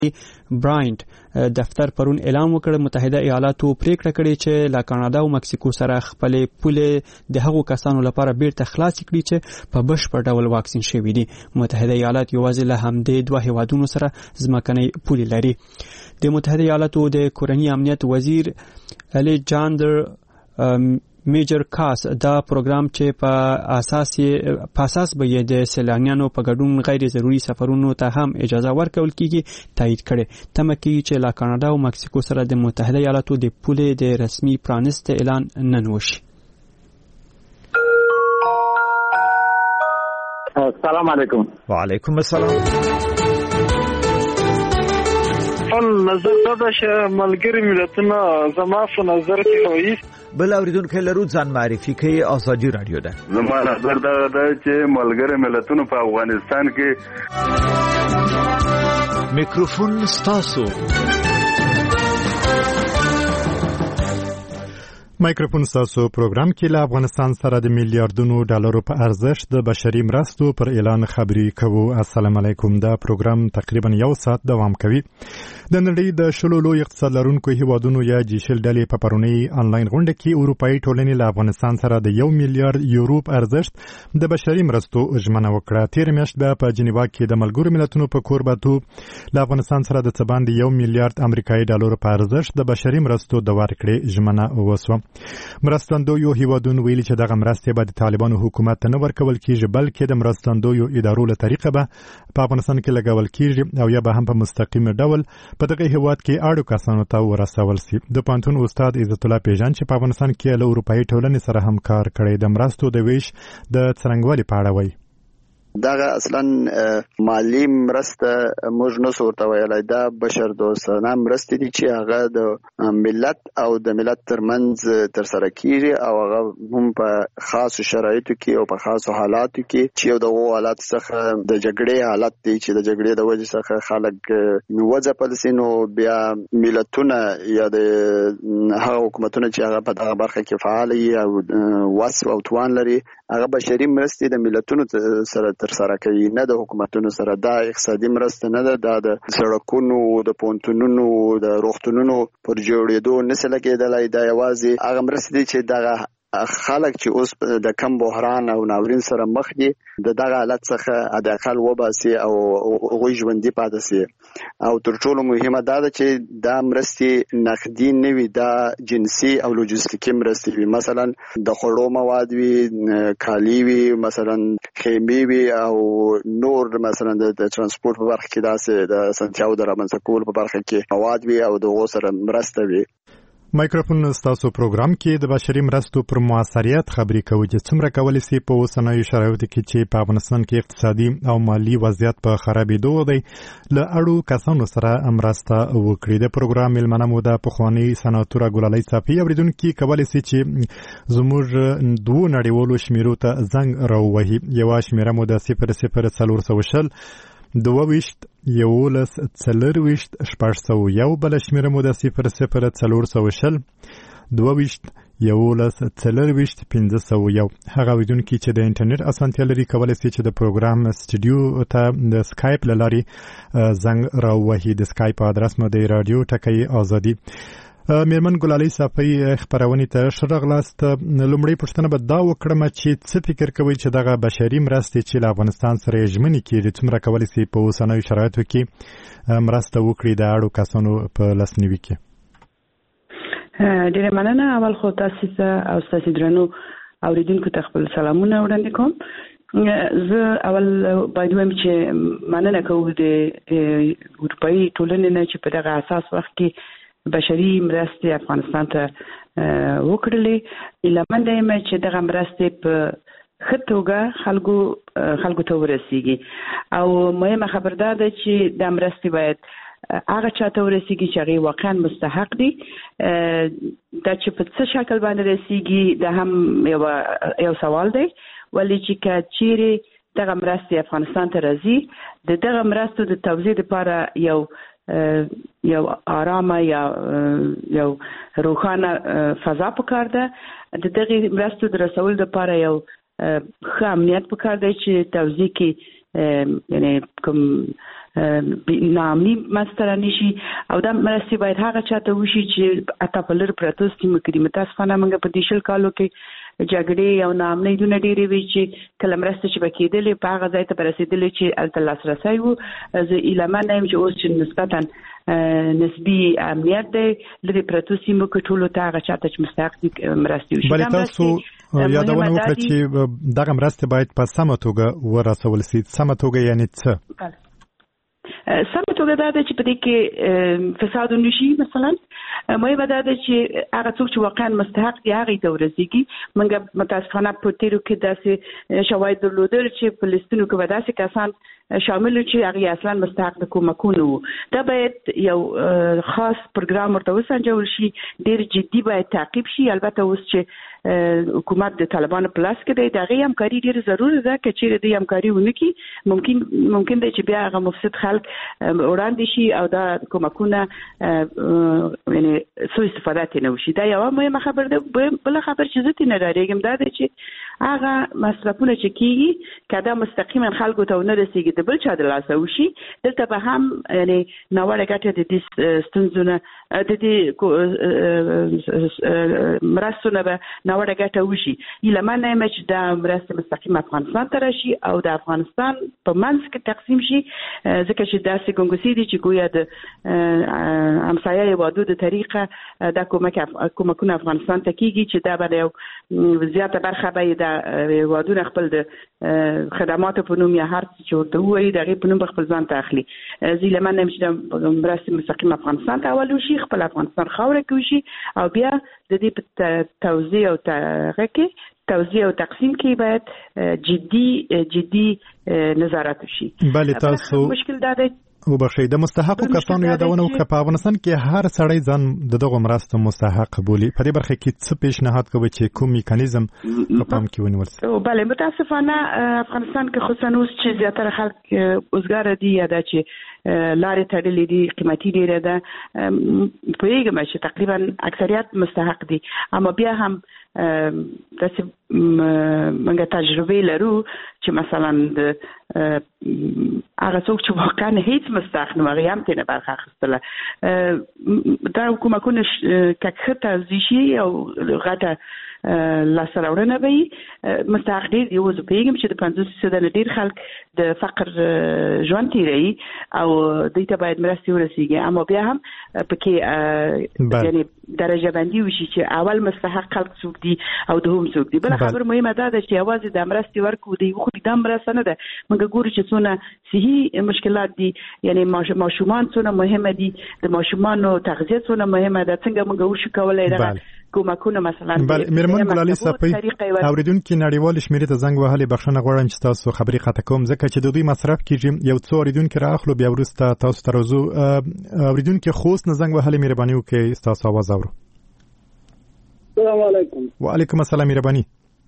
براینټ دفتر پرون اعلان وکړ متحده ایالاتو پریکړه کړې چې لا کاناډا او مکسیکو سره خپل پولې د هغو کسانو لپاره بیرته خلاص کړي چې په بشپړ ډول واکسین شوي دي. متحده ایالات یوازې له همدې دوه هیوادونو سره ځمکنۍ پولې لري. د متحده ایالاتو د کورنی امنیت وزیر الیجاندر میجر کاس دا پروګرام چې په اساس به یې د سیلانیانو په ګډون غیر ضروري سفرونو ته هم اجازه ورکول کیږي تایید کړي. تمه کوي چې لا کاناډا او مکسیکو سره د متحده ایالاتو د پولې د رسمي پرانست اعلان نن وشي. السلام علیکم. وعلیکم السلام. نظر دا چې ملګری ملتونه زما په نظر کې وایي بل اوریدونکو لرو ځان معرفي کوي. آزادي رادیو ده. زما نظر دا چې ملګری ملتونه په افغانستان کې میکروفون ستاسو. مایکروفون ستاسو پروګرام کې له افغانستان سره د میلیارډونو ډالرو په ارزښت د بشري مرستو پر اعلان خبري کوو. السلام علیکم. دا پروګرام تقریبا 1 ساعت دوام کوي. د نړۍ د شلو لوی اقتصاد لرونکو هیوادونو یا جیشل ډلې په پرونی انلاین غونډه کې اروپאי ټولنې له افغانستان سره د 1 میلیارډ یورو په ارزښت د بشري مرستو ژمنه وکړه. تیر میاشت په جنیوا کې د ملګرو ملتونو په کوربتوب له افغانستان سره د څه باندې 1 میلیارډ امریکایي ډالر په ارزښت د بشري مرستو د ورکړې ژمنه وسوه. مرستندویو هیوادونو ویلي چې دغه مرستې به د طالبانو حکومت ته نه ورکول کیږي بلکې د مرستندویو ادارو له طریقه به په افغانستان کې لګول کیږي او یا به هم په مستقیم ډول په دغه هیواد کې اړو کسانو ته ورسول شي. د پانتون استاد عزت الله پیژان چې په افغانستان کې له اروپאי ټولنې سره همکار کړي د مرستو د ویش د څرنګوالي په اړه وایي. دغه اصلا مالی مرسته موږ نو ورته ویلای دا بشر دوستانه مرسته دي چې هغه د ملت او د ملت ترمنځ تر سره کیږي او هغه هم په خاصو شرایطو کې او په خاصو حالاتو کې چې یو د حالات څخه د جګړې حالت دی چې د جګړې د وجې څخه خلک وځپل سي نو بیا ملتونه یا د هغه حکومتونه چې هغه په دغه برخه کې فعال او وس او توان لري هغه بشري مرستې د ملتونو سره تر سره کوي نه د حکومتونو سره. دا اقتصادي مرسته نه ده، دا د سړکونو د پونتونونو د روغتونونو پر جوړېدو نسل کېدلای. دا یوازې هغه مرستې دي چې دغه خلک چې اوس د کم بحران او ناورین سره مخ دي د دغه حالت څخه د اقل وباسي او غوي ژوندۍ پاتې سي. او تر ټولو مهمه دا ده چې دا مرستې نقدي نه وي، دا جنسي او لوجستیکي مرستې وي. مثلا د خوړو مواد وي، کالي وي، مثلا خیمې وي او نور مثلا د ترانسپورت په برخه کې داسې د سنتیاو د رامنځته کولو په برخه کې مواد وي او دغه سره مرسته وي. مایکروفون ستاسو پروګرام کې د بشري مرستو پر موثریت خبرې کوي چې څومره کولی شي په اوسنیو شرایطو کې چې په افغانستان کې اقتصادي او مالی وضعیت په خرابېدو دی له اړو کسانو سره مرسته وکړي. د پروګرام مېلمنه مو د پخواني سناتوره ګلالۍ صافي اوریدونکي کولی شي چې زموږ دوو نړیوالو شمیرو ته زنګ راووهي. یوه شمیره مو د 00 22 11 40 601 بل شمیره مو د 00 420 22 11 40 501. هغه ویدونکي چې د انټرنیټ اسانتیا لري کولی شي چې د پروګرام سټوډیو ته د سکایپ له لارې زنګ راووهي. د سکایپ ادرس مو د رادیو ټکی آزادي. میرمن ګلالۍ صافي خبرونه ته شرغلاست. لومړی پوښتنه به دا وکړم چې څه فکر کوي چې دغه بشري مرستې چې له افغانستان سره ژمنې کیږي څومره کولی شي په اوسنیو شرایطو کې مرسته وکړي د اړو کسانو په لاسنیوي کې؟ ډیره مننه. اول خو تاسو او تاسو درنو اوریدونکو ته خپل سلامونه وړاندې کوم. زه اول باید وایم چې مننه کوم د اروپאי ټولنې نه چې په دغه اساس وخت کې بشري مرستې افغانستان ته وکړلې. لمن دایم چې دغه مرستې په ښه توګه خلکو ته ورسیږي او مهمه خبر ده چې د مرستې باید هغه چاته ورسیږي چې هغه واقعا مستحق دي. دا چې په څه شکل باندې رسیږي دا هم یو سوال دی، ولی چې چیرې دغه مرستې افغانستان ته راځي د دغه مرستو د توزیع لپاره یو آرامه یا یو روښانه فضا پکار ده. د دغه مرستو د رسولو لپاره یو ښه امنیت پکار دی چې توزیع کې یعنی کوم نامني مسترانی شي او دا مرستي باید هغه چاته وشي چې اته په لر پروتو سیمه کې متاسفانه موږ په دیشل کالو کې جګړې او نامنۍ دونه ډېرې وي چې کله مرسته چې بکیدلې په هغه ځای ته برسېدلې چې الته لاسرسی وو زه ایلمه نه یم چې اوس چې نسبتا نسبي امنیت دی لري پروتو سیمو کې ټولو ته هغه چاته چې مستحق دي مرستې وشي. بلې تاسو یادونه وکړه چې دغه مرستې باید په سمه توګه ورسول شي. سمه توګه یعنی څه؟ سمه توګه دا ده چې په دې کې فساد نشي. مثلا مې ودا ده چې هغه څوک چې واقعا مستحق دي هغه ته ورسیږي. موږ متاسفانه په تیرو کې داسې شواهد درلودل چې فلسطینو کې وداسې کسان شامل چې هغه اصلا مستحق د کومکونو وو. دا باید یو خاص پروګرام ورته وسنجول شي، ډیر جدي باید تعقیب شي. البته اوس چې حکومت د طالبانو په لاس کې دی دغه همکاري ډیره ضروري ده چې چیرې د همکاري ونکي ممکن دی چې بیا هغه مفسد خلک وړاندې شي او دا کومکونه یعنی سوء استفاده تنه وشي. دا یو مهمه خبر ده. بل خبر چې زه تنه راریږم دا دی چې هغه مصرفونه چې کیږي کدا مستقیما خلکو ته نه رسیږي د بل چا د لاسه وشي. دلته به هم یعنی ناوړه ګټه د دې ستونزونه د دې مرستونه به ناوړه ګټه وشي. ایلمن نه چې دا مرسته مستقیم افغانستان ته راشي او د افغانستان په منځ کې تقسیم شي، ځکه چې داسې ګنګوسې دي چې ګویا د همسایه هیوادو د طریقه دا کومکونه افغانستان ته کیږي چې دا به یو زیاته برخه به د هیوادونه خپل د خدماتو په نوم یا هر څه چې ورته وایي د هغې په نوم خپل ځان ته اخلي. زه ایلمن نه چې د مرستې مستقیم افغانستان ته اول وشي، خپل افغانستان خاوره کې وشي او بیا د دې په توزیع او توزیع او تقسیم کې باید جدي نظارت وشي. بله تاسو مشکل دا دی وبخښئ د مستحقو کسانو یادونه وکړه. په افغانستان کې هر سړی ځان د دغو مرستو مستحق بولي. په دې برخه کې څه پیشنهاد کوي چې کوم میکانیزم په پام کې ونیول شي؟ بله متاسفانه افغانستان کې خصوصا اوس چې زیاتره خلک اوزګاره دي یا دا چې لارې تړلې دي قیمتي ډیره ده، پوهېږم چې تقریبا اکثریت مستحق دي. اما بیا هم داسې موږ تجربه لرو چې مثلا د هغه څوک چې واقعا هیڅ مستحق نه هغه هم ترې برخه اخیستله. دا کومکونه که ښه توزیع شي او غټه لاسته راوړنه به وي مستحق ډېر دي. اوس پوهېږم چې د 50% نه ډېر خلک د فقر ژوند تېروي او دوی ته باید مرستې ورسیږي. اما بیا هم پکې یعنی درجه بندي وشي چې اول مستحق خلک څوک دي او دوهم څوک دي. بل خبر مهمه ده چې یوازې د مرستې ورکو دی خو د مرسته نه ده. موږ ګورو چې څونه صحي مشکلات دي، یعنی ماشومان څونه مهمه دي، د ماشومانو تغذیه څونه مهمه ده. څنګه موږ وشو کولای دغه کومکونه مثلا میرمن ګلالي صافي اوریدونکو نړیوال شمیرې ته زنګ وهلي. بخښنه غواړم چې تاسو خبرې قطع کوم ځکه چې د دوی مصرف کیږي. یو څو اوریدونکو راخلو بیا وروسته تاسو ته راځو. اوریدونکو خوست نه زنګ وهلي، مهرباني وکړئ تاسو आवाज اورو. السلام علیکم. وعلیکم السلام. مهرباني.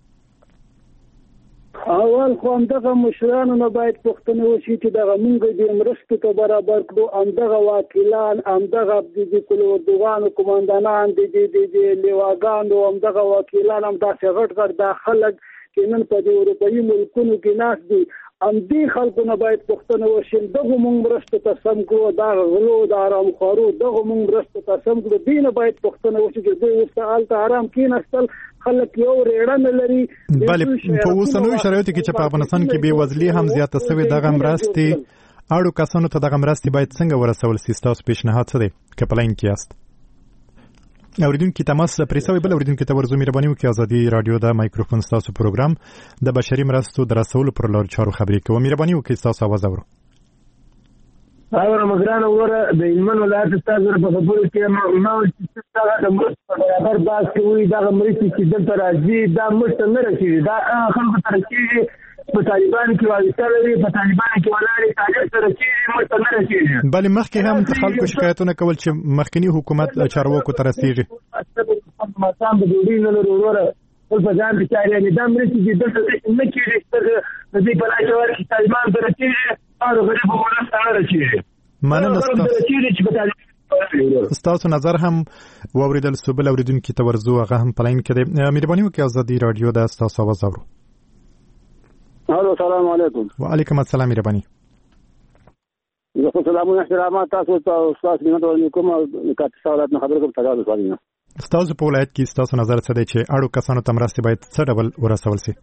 اول خو همدغه مشرانو نه باید پوښتنه وشي چې دغه موږ د مرستو ته برابر کړو. همدغه واکیلان، همدغه د کلوردوغانو کماندانان، د لیواګانو، همدغه واکیلان، همداسې غټ غټ دا خلک چې نن په د اروپایي ملکونو کې ناست دي، همدې خلکو نه باید پوښتنه وشي دغه موږ مرستو ته سم کړو. دا غلو د آرامخوارو دغه موږ مرستو ته سم کړو. دې نه باید پوښتنه وشي چې دوی اوس هلته آرام کېناستل، خلک یو ریړه نه لري. بلې په اوسنیو شرایطو کې چې په افغانستان کې بېوزلي هم زیاته سوې، دغه مرستې اړو کسانو ته دغه مرستې باید څنګه ورسول شي؟ ستاسو پیشنهاد څه دی که په لاین کې یاست؟ اوریدونکو تماس پرې شوی. بل اوریدونکو ته ورزو مهرباني وکړئ. ازادي رادیو د مایکروفون ستاسو پروګرام د بشري مرستو د رسولو پر لارو چارو خبرې کوي. مهرباني وکړئ ستاسو आवाज اورو. اوره مګرانه وره د ایمن ولایت ستاسو په خبرو کې ما چې د مرستو برابر باس کوي. دا مرستې چې دلته راځي دا مرسته نه رسېږي. دا خلکو ته رسېږي په طالبانو کې وایسته لري، په طالبانو کې ولاړې طالب ته رسېږي، مرسته نه رسېږي. بلې مخکې هم د خلکو شکایتونه کول چې مخکني حکومت چارواکو ته رسېږي. ماښام د ډوډۍ نه لرو وروره خپل په ځان بچارې دا مرستې چې دلته نه کېږي د دې په لاس ورکړي طالبان ته رسېږي او غریبو مرسته نه رسېږي. مننه ستاسو نظر هم واوریدل شو. بل اوریدونکو ته ورزو هغه هم په لاین کې دی. مهرباني وکړئ ازادي رادیو د ستاسو आवाज اورو. الو سلام علیکم. وعلیکم السلام مهرباني. زه خو سلامونه احترامات تاسو ته استاد مینه ته کوم کاته سوالات نه خبرې کوم تاسو سوالونه. تاسو په ولایت کې تاسو نظر څه دی چې اړو کسانو ته مرستې باید څه ډول ورسول شي؟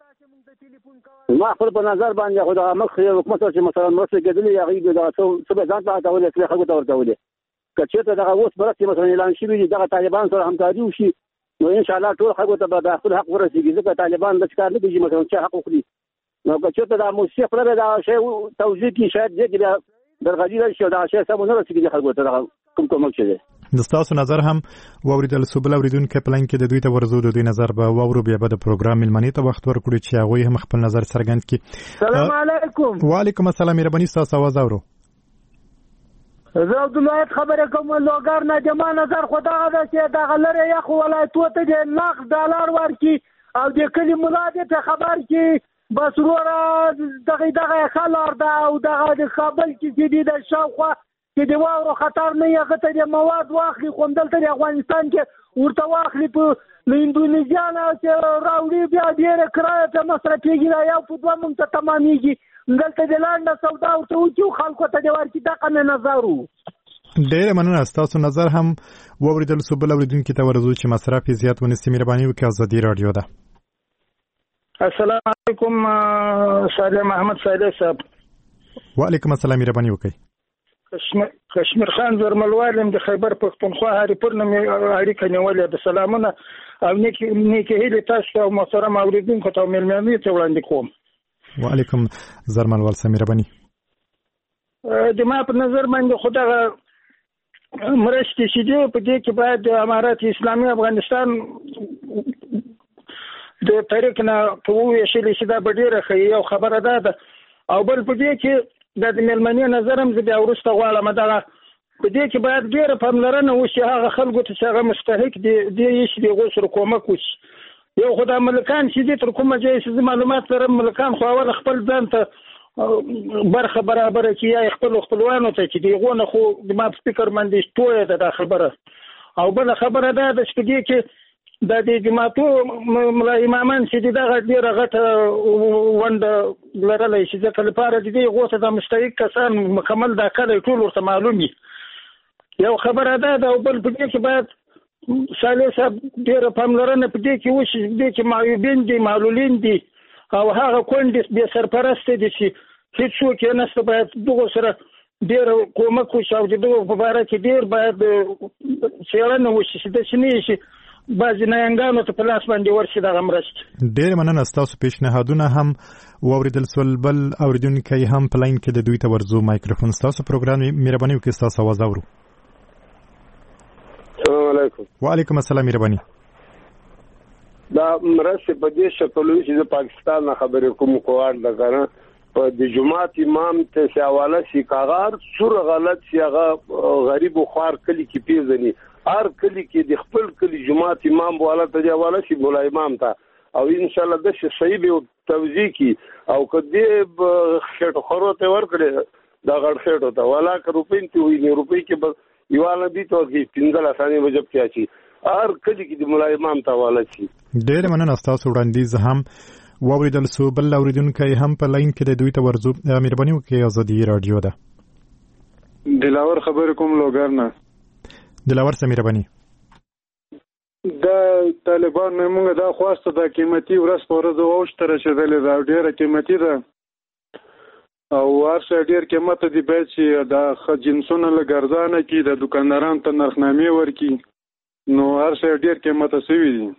ما خپل په نظر باندې خو د مخ حکومت چې مثلا مرستې کېدلې هغه د څه ځان ته تاولې چې خلکو ته ورتولې کچته دغه اوس مرستې مثلا اعلان شوی دي دغه طالبان سره همکاري وشي نو ان شاء الله ټول خلکو ته به خپل حق ورسیږي ځکه طالبان د ښکار نه دي مثلا چې حق وکړي نو کچته د موثق لري دا شی توضیح کی شاید دې درغلي شي دا شی سم نه رسیږي خلکو ته کوم څه دی. د تاسو نظر هم واوریدل سو بل اوریدونکو پلان کې د دوی ته ورزو د دوی نظر به واورو بیا به د پروګرام ملمنې ته وخت ورکړي چې هغه هم خپل نظر څرګند کړي. سلام علیکم. وعلیکم السلام مهرباني تاسو आवाज اورو. زه د ولایت خبره کوم لوګر نه جما نظر خدا دا چې دا غلره یا خو ولایتو ته د لاخ ډالر ورکی او د کلی مولاد ته خبر کی بس وروره دغه خلار دا او دغه د کابل کې دي د شاوخوا چې د واورو خطر نه یغه ته د مواد واخلي خوندل ته افغانستان کې ورته واخلي په اندونیزیا نه چې راوړي بیا ډیره کرایه ته مصرفيږي دا یو په دوه مونږ ته تمامېږي دلته د لاندې سودا او ته وکیو خلکو ته د ورکی دغه نه نظر ډېر مننه تاسو نظر هم واوریدل سو بل اوریدونکو ته ورزو چې مصرف زیات ونیسي مهرباني وکړئ ازادي رادیو ده. السلام علیکم سالم احمد صالح صاحب. وعلیکم السلام مهرباني وکړئ. کشمیر خان زرملوالم د خیبر پښتونخوا هریپور نه اړیکه نیولې د سلامونه او نیکی هیله تاسو او محترم اوریدونکو ته ملمنې ته وړاندې کوم. وعلیکم زرملوال سمیربانی. د ما په نظر باندې خدای مرستې چې دی په دې کې باید د امارات اسلامي افغانستان د طریق نه کوو شي چې دا ډیره ښه یو خبره ده او بل په دې کې د ملمنې نظرم زه بیا ورسته غواړم دا په دې کې باید ډیره پاملرنه وشي هغه خلکو ته چې هغه مستحق دي چې د غوښر کومک وشي یو خدای ملکان چې دې تر کومه ځای چې معلومات لرم ملکان خو اول خپل ځان ته برخه برابر کی یا خپلوانو ته چې دی غونه خو د ما فکر باندې توې ده خبره او بل خبره ده چې دې کې د جماعتو امامان چې دغه ډیره غټه ونده لرلای شي ځکه لپاره د دې غوته د مستحق کسان مکمل دا کله ټول ورته معلومي یو خبره ده او بل په دې کې باید صالح صاحب ډیره پاملرنه په دې کې وشي دې چې معیوبین دي معلولین دي او هغه کونډې به سرپرست دي چې هیڅوک یې نشته باید دغه سره ډیر کومک وشي او دغه په اړه کې ډیر باید څېړنه وشي چې د شنې شي بعضې نایانګانو ته په لاس باندې ورشي دغه مرستې. ډېره مننه ستاسو پیشنهادونه هم واورېدل سول بل اورېدونکی هم په لاین کې د دوی ته ورځو مایکروفون ستاسو پروګرام مهرباني وکړئ ستاسو اواز اورو. السلام علیکم. وعلیکم السلام مهرباني. دا مرستې په دې شکل چې د پاکستان نه خبرې کوم کوار ده کنه په د جماعت امام ته حواله شي کاغار سور غلط سی هغه غریب او خوار کلی کې پیژني هر کلی کې د خپل کلی جماعت امام بوله ته حواله شي مولا امام ته او ان شاء الله د صحیح به توضیح کی او کدی خېټ خورو ته ورکړي دا غړ خېټو ته ولا ک روپین ته وي نه روپې کې بس یواله دي ته کې پنځه لاسانه وجب کې اچي هر کلی کې د مولا امام ته حواله شي. ډېر مننه تاسو وړاندیز هم واوریدل سو بل اوریدونکي هم په لاین کې د دوی ته ورځو مهرباني وکړئ ازادي رادیو ده. دلاور خبر کوم لوګر نه دلاور سمیربانی. د طالبان موږ دا خواسته د قیمتي ورځ په ورځ اوشتره شدلې دا ډیره قیمتي ده او ورشه ډیر قیمت دی به چې د جنسونو لګرځانه کې د دکاندارانو ته نرخنامې ورکي نو ورشه ډیر قیمت سوي دي.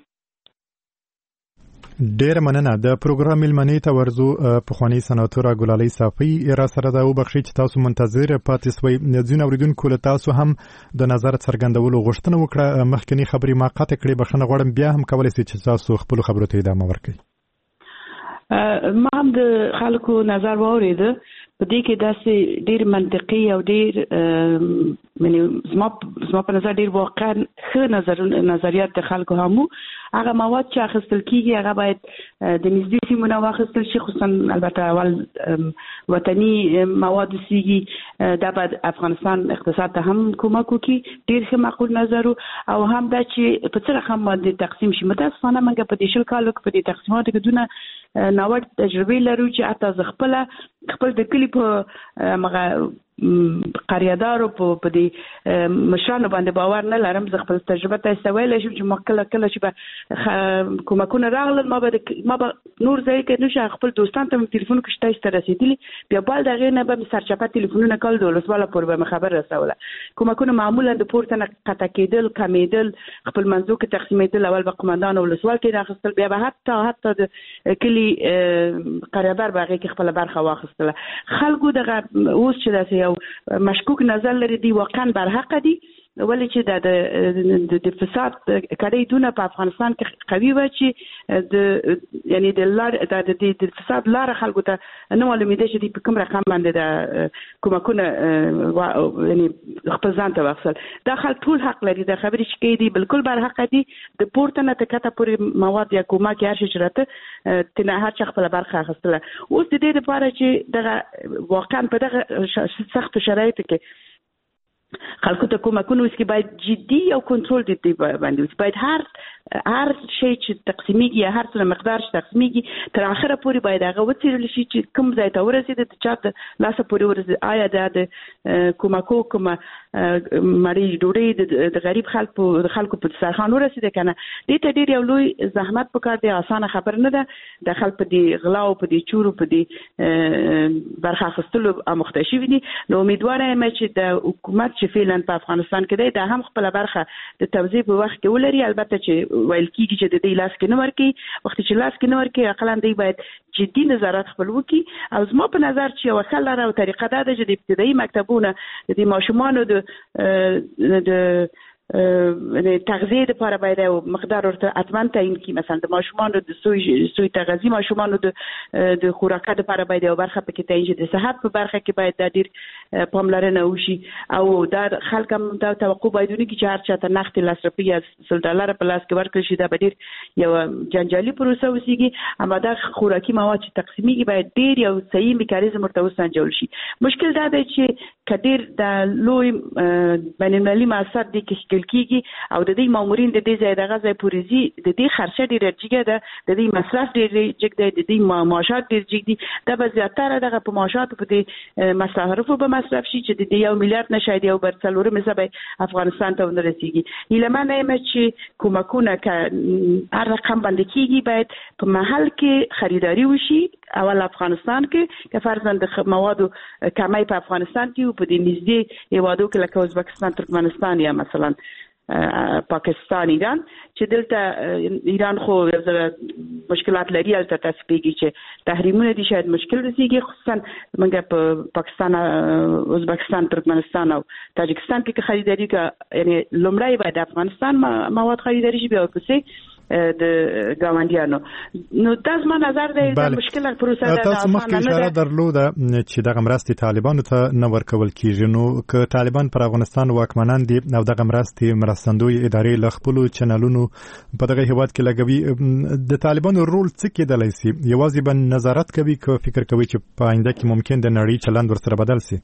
ډیر مننه د پروګرام ملمنې ته ورځو پخوانی سناتور ګلالي صافي را سره دا وبخښي چې تاسو منتظر پاتې سوي ځین اوریدونکو له تاسو هم د نظر څرګندولو غوښتنه وکړه مخکنی خبري ما قطع کړې بخښنه غواړم بیا هم کولای شئ چې تاسو خپل خبرو ته ادامه ورکړئ. ما هم د خلکو نظر واورید په دې کې داسې ډیر منطقي او ډیر زما په نظر ډیر واقعا ښه نظریات د خلکو هم هغه مواد چې اخیستل کیږي هغه باید د نږدې سیمونو واخیستل شي خصوصا البته اول وطني مواد سیږي دا باید افغانستان اقتصاد ته هم کومک وکړي ډیر ښه معقول نظر او هم دا چې په څه رقم باندې تقسیم شي متاسفانه موږ په دې شل کالو کې په دې تقسیماتو کې دونه ناوړ تجربه لرو چې حتی خپل د کلی په مغه قریادارو په دې مشرانو باندې باور نه لرم. زه خپل تجربه تاسو ویلی شم چې ما کله چې به کومکونه راغلل ما به نور ځای کې نشه خپل دوستان ته تلیفون کې شته ست رسیدلی بیا بل دغه نه به سرچپه تلیفونونه کول د ولسواله پور به خبر رسوله. کومکونه معمولا د پورته نه قطع کېدل کمیدل خپل منځو کې تقسیمېدل اول به قومندان او ولسوال کې راخستل بیا به حتی د کلی قریادار باغې کې خپل برخه واخستله. خلکو دغه اوس چې داسې مشکوک نظر لري دی واقعا برحق دي ولی چې د فساد کړي دونه په افغانستان کې قوي و چې یعنی د فساد لار خلکو ته نه معلومېده چې په کوم رقم باندې د کومکونه یعنی خپل ځان ته واخصل. دا خلک ټول حق لري د خبرې چې کوي دي بالکل برحق دي. د پورته نه تکته پورې مواد یا کومک هر شي چرته تنه هر چا خپل برخه اخیستله. اوس د دې لپاره چې دغه واقعا په دغه سخت شرایطو کې خلکو ته کومکونه وسکي باید جدي او کنټرول دي باندې وسي. باید هر شی چې تقسیمیږي یا هر څه مقدار چې تقسیمیږي تر اخره پورې باید هغه وڅېړل شي چې کوم ځای ته ورسېده د چا ته لاسه پورې ورسېده. آیا د کومکو کومه مړۍ ډوډۍ د غریب خلکو په دسترخوان ورسېده که نه. دې ته ډېر یو لوی زحمت پکار دی. اسانه خبره نه ده. د خلک په دې غلاو په دې چورو په دې برخه اخیستلو اموخته شوي دي. نو امیدواره یم چې د حکومت چې فعلا په افغانستان کې دی دا هم خپل برخه د توزیع په وخت کې ولري. البته چې ویل کېږي چې د دې لاس کې نه ورکوي. وخت چې لاس کې نه ورکوي اقلا دی باید جدي نظارت خپل وکړي. او زما په نظر چې یوه ښه لاره او طریقه دا ده چې د ابتدایي مکتبونو د ماشومانو د تغذیه لپاره باید مقدار ورته حتما تعیین کړي. مثلا د ماشومانو د سوی تغذیه ماشومانو د خوراک لپاره باید یو برخه پکې تعیین شي. د صحت په برخه کې باید د ډیر پاملرنه وشي او دا خلک هم دا توقع باید ونکړي چې هر چاته نقد $1 یا $100 په لاس کې ورکړل شي. دا به ډیر یو جنجالي پروسه وسیږي. اما دا خوراکي مواد چې تقسیمیږي باید ډیر یو صحیح میکانیزم ورته وسنجول شي. مشکل دا دی چې کډیر د لوی بین المللي مؤسسات دي کې کېږي او د دې مامورین د دې ځای دغه ځای پورې ځي. د دې خرچه ډېره جګه ده. د دې مصرف ډېر جګ دی. د دې معاشات ډېر جګ دي. دا به زیاتره دغه په معاشاتو په دې مصارفو به مصرف شي چې د دې 1 میلیارډ نه شاید یو بر څلورم حساب افغانستان ته ونه رسیږي. هیلهمنه یم چې کومکونه که هر رقم باندې کېږي باید په محل کې خریداري وشي. اول افغانستان کې که فرضاً د موادو کمی په افغانستان کې او په دې نږدې هېوادو کې لکه ازبکستان ترکمنستان یا مثلا پاکستان ایران چې دلته ایران خو مشکلات لري. هلته تاسو پوهېږئ چې تحریمونه دي شاید مشکل رسیږي. خصوصا موږ په پاکستان ازبکستان ترکمنستان او تاجکستان کې خریداري که یعنی لومړی باید افغانستان مواد خریداري شي بیا ورپسې د ګاونډیانو. نو دا زما نظر دی. دا مشکله پروسه ده. تاسو مخکې اشاره درلوده چې دغه مرستې طالبانو ته نه ورکول کېږي. نو که طالبان پر افغانستان واکمنان دي او دغه مرستې مرستندوی ادارې له خپلو چینلونو په دغه هېواد کې لګوي د طالبانو رول څه کېدلی سي؟ یوازې به نظارت کوي که فکر کوي چې په آینده کې ممکن د نړۍ چلند ورسره بدل سي؟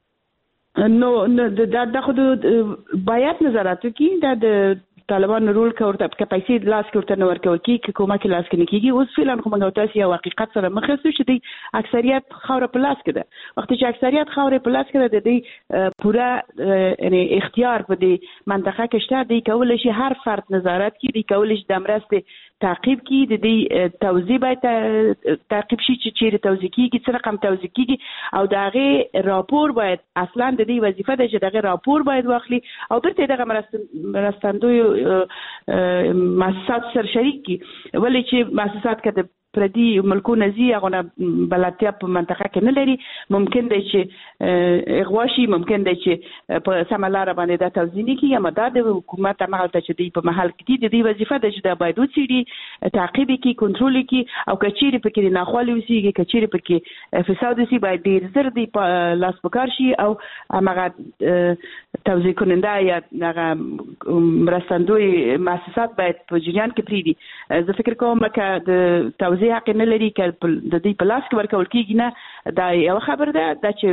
نو دا خو باید نظارت وکړي. دا د طالبان رول که ورته که پیسې لاس کې ورته نه ورکول کېږي که کومک لاس کې نه کېږي. اوس فعلا خو موږ تاسو یو حقیقت سره مخ یاستو چې د اکثریت خاوره په لاس کې ده. وخت چې اکثریت خاوره په لاس کې ده د دې پوره یعنی اختیار په دې منطقه کې شته. دی کولی شي هر فرد نظارت کړي. دی کولی شي د مرستې تعقیب کړي. د دې توزیع باید تعقیب شي چې چیرې توزیع کېږي څه رقم توزیع کېږي او د هغې راپور باید اصلا د دې وظیفه ده چې د هغې راپور باید واخلي او بیرته دغه مرستندوی مؤسسات سره شریک کی. ولی چې مؤسسات که د پردي ملکونه زی هغه بلدتیا په منطقه کې نه لري ممکن دی چې اغوا شي. ممکن دی چې په سمه لاره باندې دا توزیع نه کېږي. اما دا د حکومت همغلته چې دی په محل کې دي د دې وظیفه ده چې دا باید وڅېړي تعقیب کړي کنټرول کړي او که چیرې پکې ناخوالې وسیږي که چیرې پکې فساد وسي باید ډېر زر دی په لاس پکار شي او همغه توزیع کننده یا هغه مرستندوی مؤسسات باید په جریان کې پرېږدي. زه فکر کوم که د توزیع حق نه لري که د دې په لاس کې ورکول کېږي نه. دا یوه خبره ده. دا چې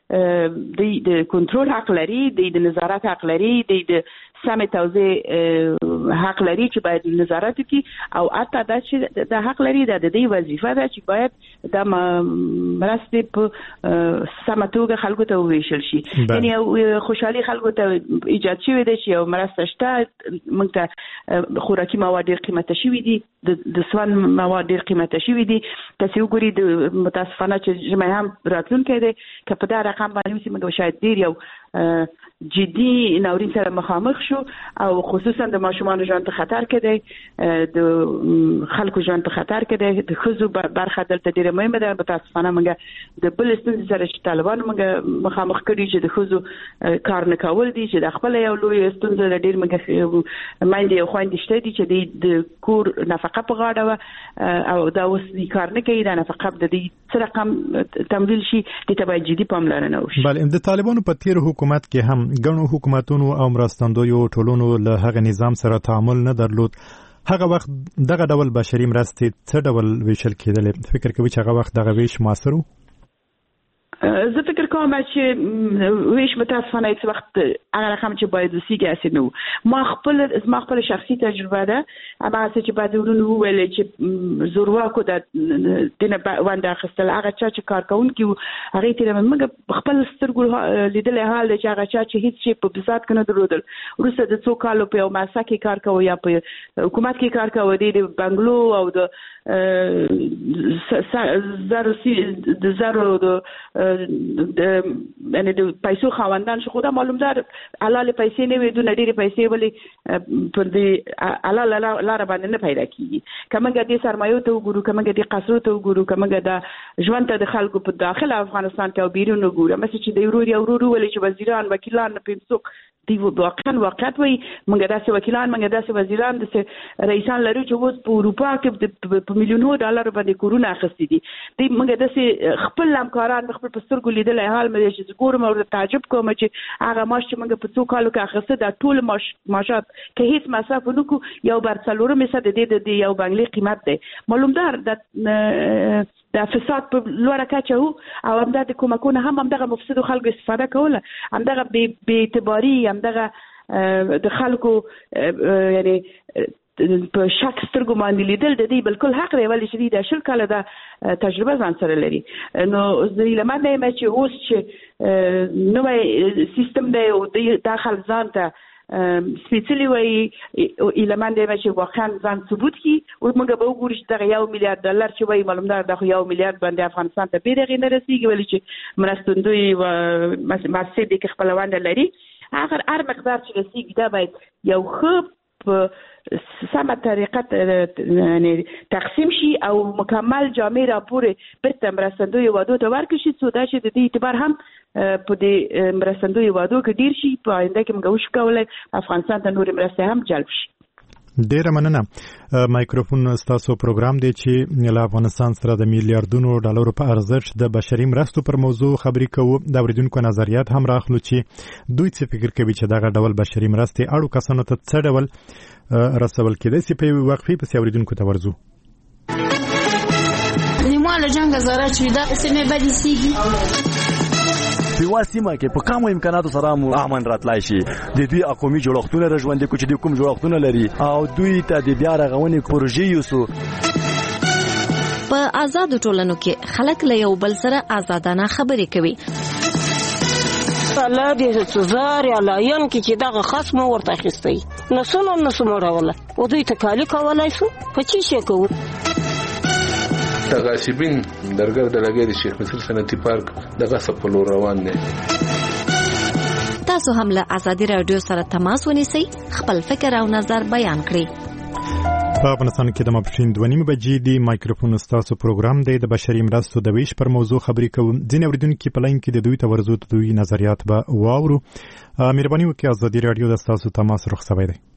د کنټرول حق لري، د نظارت حق لري، د سم توزیع حق لري چې باید نظارت وکړي او حتی دا چې د حق لري د دې وظیفه ده چې باید د مرستې په سمه توګه خلکو ته وویشل شي. یعنې خوشحالي خلکو ته ایجاد شوې ده چې یو مرسته شته، موږ ته خوراکي مواد ډېر قیمته شوي دي، د سون مواد ډېر قیمته شوي دي. تاسې وګورئ د متاسفانه چې ژمی هم راتلونکی دی، که په دا رقم باندې وسي موږ شاید ډېر یو جدي ناورین سره مخامخ شو او خصوصا د ماشومانو ژوند په خطر کې دی، د خلکو ژوند په خطر کې دی، د ښځو برخه دلته ډېره مهمه ده. متاسفانه موږ د بل ستونزې سره چې طالبانو موږ مخامخ کړي چې د ښځو کار نه کول دي، چې د خپله یو لوی ستونزه ده. ډېر موږ میندې او خویندې شته دي چې د کور نفقه په غاړه وه او دا اوس کار نه کوي، دا نفقه د دې څه رقم تمویل شي، دې ته باید جدي پاملرنه وشي. بله، د طالبانو په تیر حکومت کې هم ګڼو حکومتونو او مرستندویو ټولنو له هغه نظام سره تعامل نه درلود. هغه وخت دغه ډول بشري مرستې څه ډول ویشل کېدلې؟ فکر کوي چې هغه وخت دغه ویش موثر و؟ زه فکر کوم چې ویش متاسفانه هیڅ وخت هغه رقم چې باید وسیږي هسې نه و. ما خپل شخصي تجربه ده، هماغسې چې بعد ورونو وویلې چې زورواکو د دې ونډه اخیستل، هغه چا چې کار کوونکي وو هغې ته موږ خپل سترګو لیدلی حال دی چې هغه چا چې هیڅ شی په بساط کې نه درلودل، وروسته د څو کالو په یو مؤسسه کې کار کوو یا په حکومت کې کار کوو، د بنګلو او د زرو یعنې د پیسو خاوندان شو. خو دا معلوم ده حلالې پیسې نه وي، دونه ډېرې پیسې ولې پر دې حلاله لاره باندې نه پیدا کېږي. که موږ دې سرمایو ته وګورو، که موږ دې قصرو ته وګورو، که موږ د ژوند ته د خلکو په داخل افغانستان کې او بیرون وګورو، مثلا چې د ورور یا ورور وویلې چې وزیران وکیلان نه پېم څوک دی واقعیت وایي. موږ داسې وکیلان، موږ داسې وزیران، داسې رئیسان لرو چې اوس په اروپا کې په میلیونو ډالرو باندې کورونه اخیستي دي. موږ داسې خپل همکاران خپل په سترګو لیدلی حال مې چې زه ګورم او تعجب کوم چې هغه معاش چې موږ په څو کالو کې اخیسته، دا ټول معاشات که هیڅ مصرف ونه کړو، یو بر څلورم حصه د دې د یو بنګلې قیمت دی. معلومدار د فساد په لوړه کچه وو او همدا د کومکونه هم همدغه مفسدو خلکو استفاده کوله، همدغه بې اعتباري، همدغه د خلکو یعنې په شک سترګو باندې لیدل د دې بالکل حق دی، ولې چې د 10 کاله د تجربه ځان سره لري. نو زه هیله مند یم چې اوس چې نوی سیستم دی او دا خلک ځان ته سپیڅلي وایي، هیله مند یم چې واقعا ځان ثبوت کړي. اوس موږ به وګورو چې دغه $1 میلیارډ چې وایي معلومدار دا خو $1 میلیارډ باندې افغانستان ته بې دغې نه رسېږي، ولې چې مرستندوی مؤسسې دې کې خپله ونډه لري. هر مقدار چې رسېږي دا باید یو ښه په سمه طریقه تقسیم شي او مکمل جامع راپور بیرته مرستندوی وادو ته ورکړي شي، څو دا چې د دې اعتبار هم په دې مرستندوی وادو کې ډیر شي، په آینده کې موږ وشو کولی افغانستان ته نورې مرستې هم جلب شي. ډیره مننه. مایکروفون ستاسو پروګرام دی چې له افغانستان سره د میلیارډونو ډالرو په ارزښت د بشري مرستو پر موضوع خبرې کوو. د اوریدونکو نظریات هم راخلو چې دوی څه فکر کوي چې دغه ډول بشري مرستې اړو کسانو ته څه ډول رسول کېدای شي. په وقفې پسې اوریدونکو ته ورځو. نیمه جنگ زاره چې دا سمې بدې سیږي په سیمه کې په کومو امکاناتو سره امن راتلای شي. د دوی قومي جوړښتونه راژوندې کوي چې د کوم جوړښتونه لري او دوی ته د بیا رغونې پروژې یوسو. په آزاد ټولنو کې خلک له یو بل سره آزادانه خبرې کوي. الله دې سزار یا لاین کې چې دغه خصم ورته اخیستی نسو مړوله او دوی ته کالی کولای شو په چی شي کوو. غاصبین درګر د لګي د شیخ مصر صنعتي پارک دغه سپلو روان دي. تاسو هم له آزادي رادیو سره تماس ونیسئ، خپل فکر او نظر بیان کړئ. په افغانستان کې د ماپښین 2:30 بجې دی. مایکروفون ستاسو پروګرام دی د بشري مرستو د ویش پر موضوع خبرې کوو. ځینې اوریدونکي په لاین کې د دوی ته ورځو، د دوی نظریات به واورو. مهرباني وکړئ آزادي رادیو د ستاسو تماس رخصوي دی.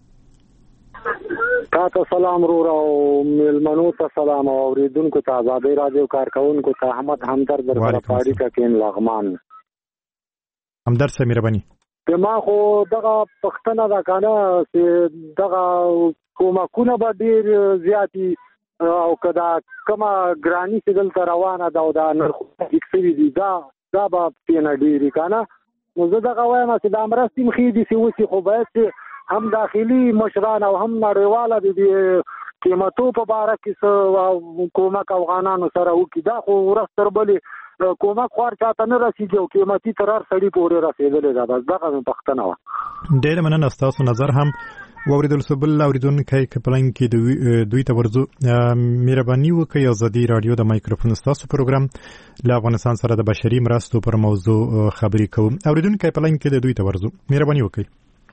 تاسو سلام رو او ملمنو ته سلام او اوریدونکو ته آزادي رادیو کارکونکو ته احمد همدرد در پاړی کا کین لغمان. همدرد سره مهرباني. ما خو دغه پښتنه دا کنه چې دغه کومکونه به ډیر زیاتی او کدا کما ګرانی چې دلته روانه دا د نرخونه فکسري دي دا دا به پېنه ډېري که نه. نو زه دغه وایم چې دا مرستې مخې دي چې وسي، خو باید چې هم داخلي مشران او هم نړیواله د دې قیمتو په باره کې څه کومک افغانانو سره وکړي. دا خو ورځ تر بلې کومک خوار چاته نه رسېږي او قیمتي تر هر سړي پورې رسېدلې ده. بس دغه مې پوښتنه وه. ډېره مننه ستاسو نظر هم واورېدل شو. بل اورېدونکی که په لاین کې دوی ته ورځو، مهرباني وکړئ ازادي راډیو د مایکروفون ستاسو پروګرام له افغانستان سره د بشري مرستو پر موضوع خبرې کوو. اورېدونکی په لاین کې د دوی ته ورځو، مهرباني وکړئ.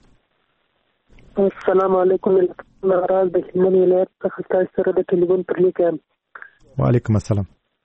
السلام علیکم. راز د هلمند ولایت څخه تاسو سره د ټلیفون پر لیک یم. وعلیکم السلام.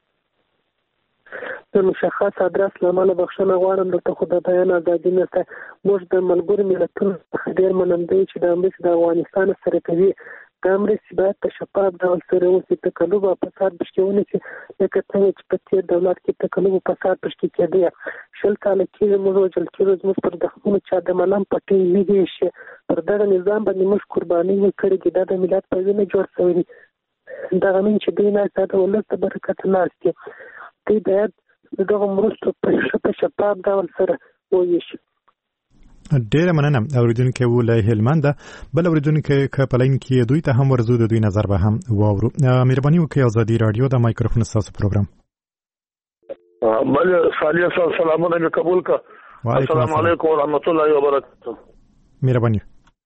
د مشخص ادرس لمانه بخښنه غواړم، دلته خو د بیان ازادي نشته. موږ د ملګرو ملتونو څخه ډېر منندوی چې دا مرستې د افغانستان سره کوي. دا مرستې باید په شفاف ډول سره وشي. تقلب او فساد پکې ونشي، لکه څنګه چې په تېر دولت کې تقلب او فساد پکې کېدی. 20 کاله کېږي موږ وژل کېږو، زموږ پر دښمنو چا د ملم پټۍ نه دی ایښې. پر دغه نظام باندې موږ قربانۍ ورکړې دي. دا د ملت په وینه جوړ شوی دی. دغه مین چې دوی ناست د ولس د برکت ناست دي. دوی باید دغه مرستو په شفاف ډول سره وویشي. ډېره مننه. اورېدونکی و له هلمند. بل اورېدونکی که په لاین کې دوی ته هم ورځو، د دوی نظر به هم واورو. مهرباني وکړئ ازادي راډیو د مایکروفون ستاسو پروګرام. بل صالح صاحب سلامونه مې قبول کا. السلام علیکم ورحمۃ اللہ وبرکاتہ. مهرباني.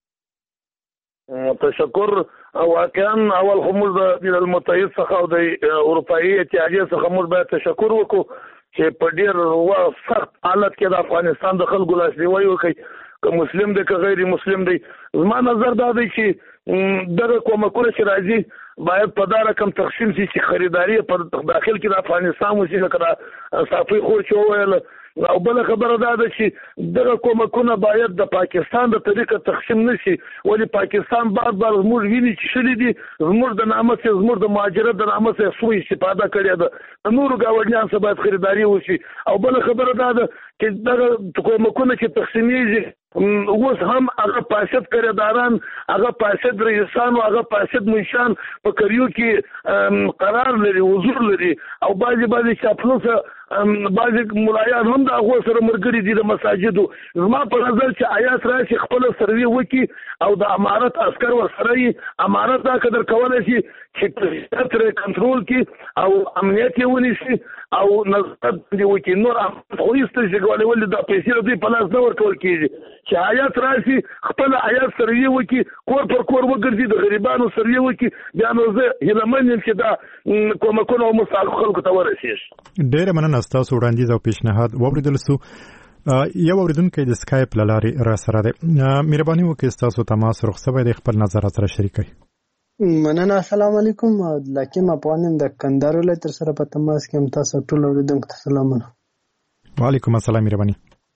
تشکر. واقعا اول خو موږ د المتحد څخه او د اروپایي اتحادیې څخه موږ باید تشکر وکړو چې په ډېر سخت حالت کې د افغانستان د خلکو لاسنیوی وکړي، که مسلم دی که غیر مسلم دی. زما نظر دا دی چې دغه کومکونه چې راځي باید په دا رقم تقسیم شي چې خریداري په داخل کې د افغانستان وشي، لکه صافي خور چې وویل. او بل خبره دا ده چې دغه کومکونه باید د پاکستان د طریقه تقسیم نشي، ولی پاکستان بار بار زموږ ویني چې شلي دي، زموږ د نامه څخه زموږ د مهاجرت د نامه څخه سوء استفاده کړې ده. نورو ګاونډیان څخه باید خریداري وشي. او بل خبره دا ده چې دغه کومکونه چې تقسیمیږي اوس هم هغه فاسد کرداران، هغه فاسد رئیسان او هغه فاسد منشان په کریو کې قرار لري، حضور لري. او بعضی چاپلوسه بعضی ملایان هم د هغو سره ملګري دي د مساجدو. زما په نظر چې آیات راشي خپله سروې وکړي او د امارت عسکر ورسره یي. امارت دا قدر کولی شي چې پرېکړه ترې کنټرول کړي او امنیت یې ونیسي او نظارت دې وکړي. نور خو هېڅ ته چې ولې دا پیسې د دوی په لاس نه ورکول کېږي. چې آیات راشي خپله آیات سروې وکړي، کور پر کور وګرځي، د غریبانو سروې وکړي. بیا نو زه هیله مند یم چې دا کومکونه او مستحقو خلکو ته ورسېږي. ډېره مننه. ستاسو وړاندیز او پیشنهاد واورېدل شو. یو اورېدونکی د سکایپ له لارې را سره دی. مهرباني وکړئ ستاسو تماس رخصه باید خپل نظرات سره شریک کړئ. مننه. السلام علیکم. لکیم افغان د کندهار ولایت سره په تماس کې هم تاسو ټول اوریدونکو ته سلامونه. وعلیکم السلام. مهرباني.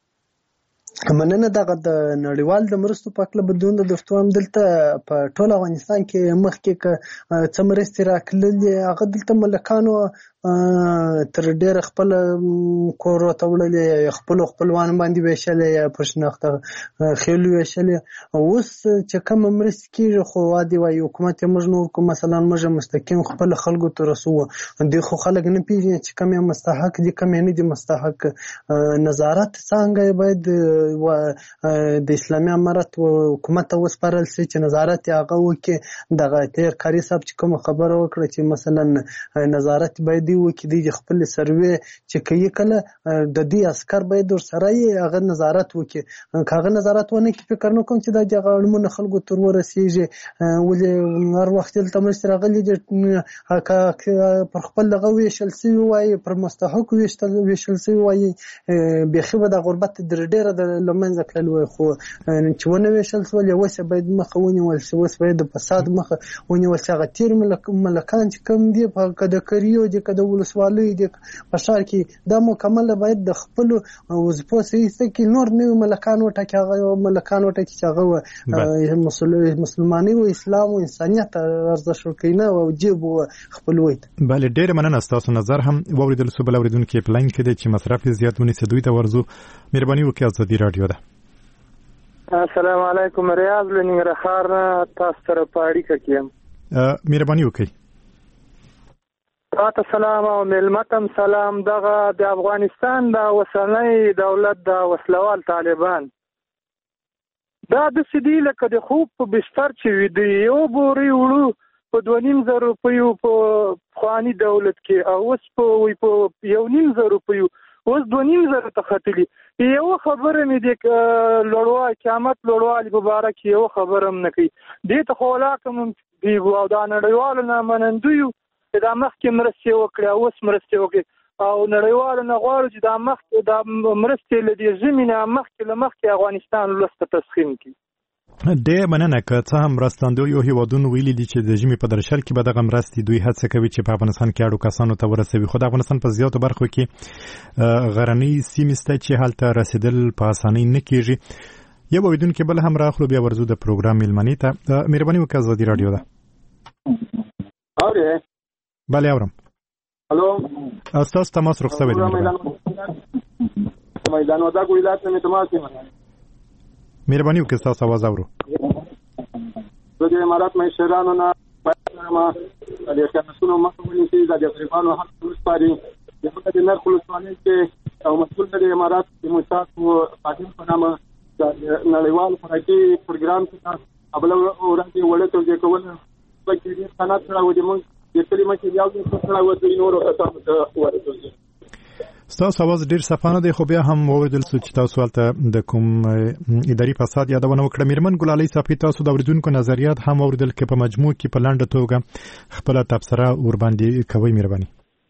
مننه. دغه د نړیوال د مرستو په اړه بدون د دفتر هم دلته په ټول افغانستان کې مخکې څه مرستې راکړلې، هغه دلته ملکانو تر ډېره خپل کور ته وړلې، خپلوان باندې ویشلې، یا په شناخته خېلو ویشلې. اوس چې کوم مرستې کېږي خو وادي وایي حکومت یې موږ نه ورکوو، مثلا موږ مستقیم خپل خلکو ته رسوو. دوی خو خلک نه پېژني چې کوم یې مستحق دي کوم یې نه دي مستحق. نظارت څنګه باید د اسلامي امارت حکومت ته وسپارل شي چې نظارت یې هغه وکړي. دغه تېر کاري صاحب چې کومه خبره وکړه چې مثلا نظارت باید وکړي، دوی خپل سروې چې کوي کله د دې عسکر باید ورسره یې هغه نظارت وکړي. که هغه نظارت ونه کړي فکر نه کوم چې دا دغه اړمونه خلکو تر ورسېږي. ولې هر وخت دلته مرستې راغلي دي پر خپل دغه ویشل شوي وایي، پر مستحق ویشل شوي وایي، بیخي به د غربت ډېره له منځه تلل وایي. خو چې ونه ویشل شول اوس باید مخه ونیول شي، اوس باید د فساد مخه ونیول شي. هغه تېر ملکان چې کوم دي که د کریو دي که د ولسوالیو دي په ښار کې، دا مکمله باید د خپلو وظیفو سیسته کې نور نوي ملکان وټاکي. هغه ملکان وټاکي چې هغه مسلمانۍ و اسلام و انسانیت ارزښت ورکوي، نه وجیب و خپلوي. بله ډېره مننه. ستاسو نظر هم واورېدل شو. بل اورېدونکی په لاین کې دی چې مصرف یې زیات ونیسي، دوی ته ورځو. مهرباني وکړئ. ازادي راډیو ده. السلام علیکم. ریاض له ننګرهار نه تاسو سره په اړیکه کې یم. مهرباني وکړئ. تاسو سلام او ملمتم سلام. دغه د افغانستان د وسنۍ دولت د وسلوال طالبان دا د سدي لکه د خوب په بستر چې وي د یو بوري وړو په 2.5 روپیو په خواني دولت کې او اوس په 1.5 روپیو اوس 2.5 ته ختلي. یو خبره مې د لړوا قیامت لړوالي مبارک یو خبره هم نه کوي. دې ته خو لاکم دی او دا نړیوال نه منندوی دا مخکې مرستې وکړي او اوس مرستې وکړي او نړیوال نه غواړي چې دا مخکې دا مرستې له دې زمینه مخکې افغانستان لسته تسخیم کړي. د مننه که څه هم مرستندویو هیوادونو ویلي دي چې د ژمي په درشل کې به دغه مرستې دوی هڅه کوي چې په افغانستان کې اړو کسانو ته ورسوي، خو د افغانستان په زیاتو برخو کې غرنۍ سیمې شته چې هلته رسیدل په اسانۍ نه کېږي. یو اوریدونکی بل هم راخلو بیا ورځو د پروګرام میلمنې ته. مهرباني وکړه ازادي راډیو ده. اوره بله اورم. الو استاذ تماس رخصه بدید میدان ودا ولایت نه تماس مهرباني وکړئ تاسو आवाज اورو. د امارات مې شهرانو نه ما د خلکو مسؤلین چې د افریقانو حق ورسپاري د نرخ لسواني کې او مسؤل د امارات د مستقو پاکستان په نامه د نړیوال خوراکي پروګرام څخه ابل ورته وړته د کول په کې د صنعت سره ودی مونږ د کلمه کې یو څه سره ودی نور تاسو ته ورته. ستاسو आवाज ډیر صفانه دی خو بیا هم اوریدل سو چې تاسو ولته د کوم اداري فساد یادونه وکړه. میرمن ګلالۍ صافي تاسو د اوریدونکو نظریات هم اوریدل کې په مجموع کې په لنډه توګه خپل تبصره ور باندې کوي. مهرباني.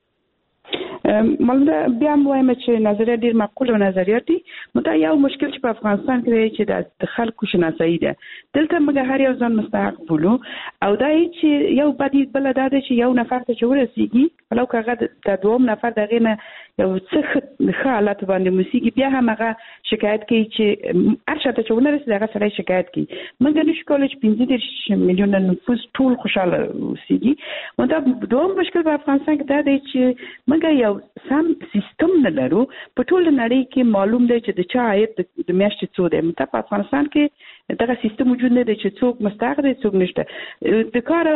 مالدا بیا وایم چې نظریه ډیر معقوله نظریات دي. مته یو مشکل چې په افغانستان کې دی چې د خلکو شناسایی ده. دلته موږ هر یو ځان مستحق بولو او دا چې یو بدیل بل دا چې یو نفر ته ورسیږي ولو کاغه د دوم نفر دغه نه یو څه حالت باندې موسیقي بیا هم هغه شکایت کوي چې ارشد ته ورسیږي دغه سره شکایت کوي. موږ نشو کولای چې 15 میلیون نفوس ټول خوشاله اوسېږي. مته دوم مشکل په افغانستان کې دا دی چې موږ یو سم سیستم نه لرو. په ټول نړۍ کې معلوم دی چې د چا عاید د میاشتې څو دی. مته په افغانستان کې دغه سیستم وجود نه دی چې څوک مستحق دی څوک نشته. د کار